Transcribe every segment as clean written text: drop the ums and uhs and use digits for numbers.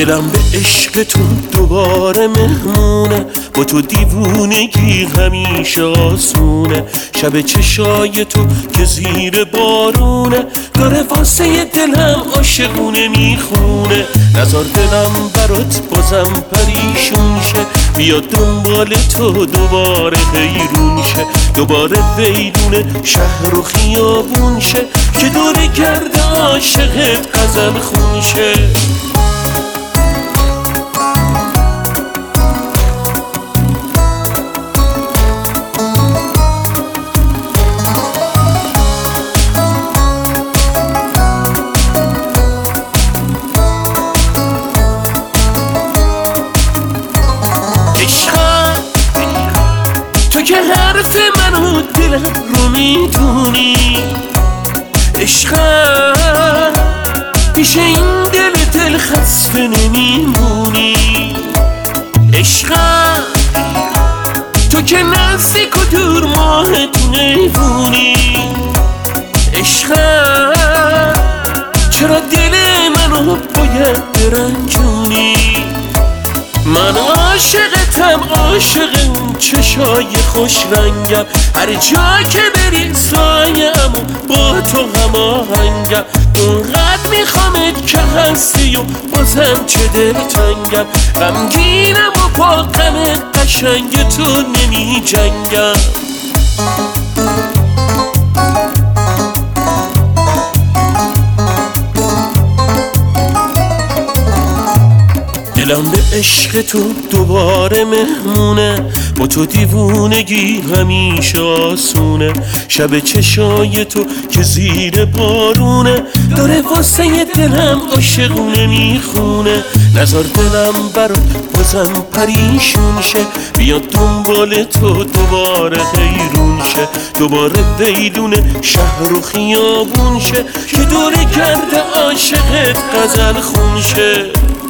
دلم به عشق تو دوباره مهمونه، با تو دیوونگی همیشه آسونه. شب چشای تو که زیر بارونه، داره واسه دلم عاشقونه میخونه. نزار دلم برات بازم پریشون شه، بیاد دنبال تو دوباره حیرون شه. دوباره ویلون شهر و خیابون شه، که دور گرد عاشقت غزل خون شه. تو که حرف منو دلم رو میدونی، عشقم پیش این دل خسته نمیمونی. عشقم تو که نزدیک و دور ماهت نبونی. عشقم چرا دل منو باید برنجونی؟ من عاشقتم، عاشق اون چشای خوش رنگم. هر جا که بری سایه‌ام و با تو هماهنگم. اونقدر میخوامت که هستی و بازم چه دلتنگم. غمگینم و با غم قشنگ تو نمی جنگم. دلم به عشق تو دوباره مهمونه، با تو دیوونگی همیشه آسونه. شب چشای تو که زیر بارونه، داره واسه دلم عاشقونه میخونه. نزار دلم برات بازم پریشون شه، بیاد دنبال تو دوباره حیرون شه. دوباره ویلون شهر و خیابون شه، که دور گرد عاشقت غزل خون شه.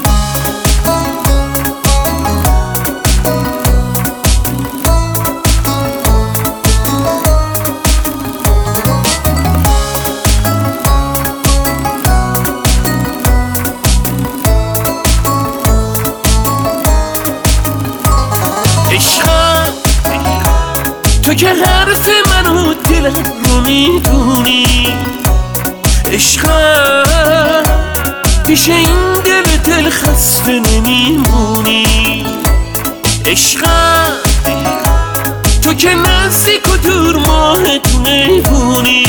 عشقم تو که حرف منو دلم رو میدونی. عشقم پیش این دل خسته نمیمونی. عشقم تو که نزدیک و دور ماهت نبونی.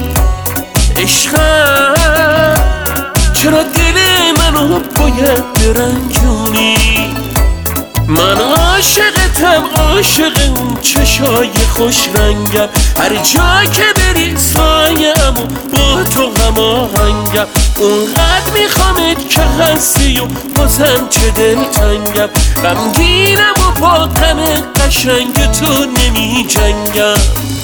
عشقم چرا دل منو باید برنجونی؟ من عاشقتم، عاشق اون چشای خوش رنگم. هر جا که بری سایه‌ام و با تو هماهنگم. اونقدر میخوامت که هستی و بازم چه دلتنگم. غمگینم و با غم قشنگ تو نمی جنگم.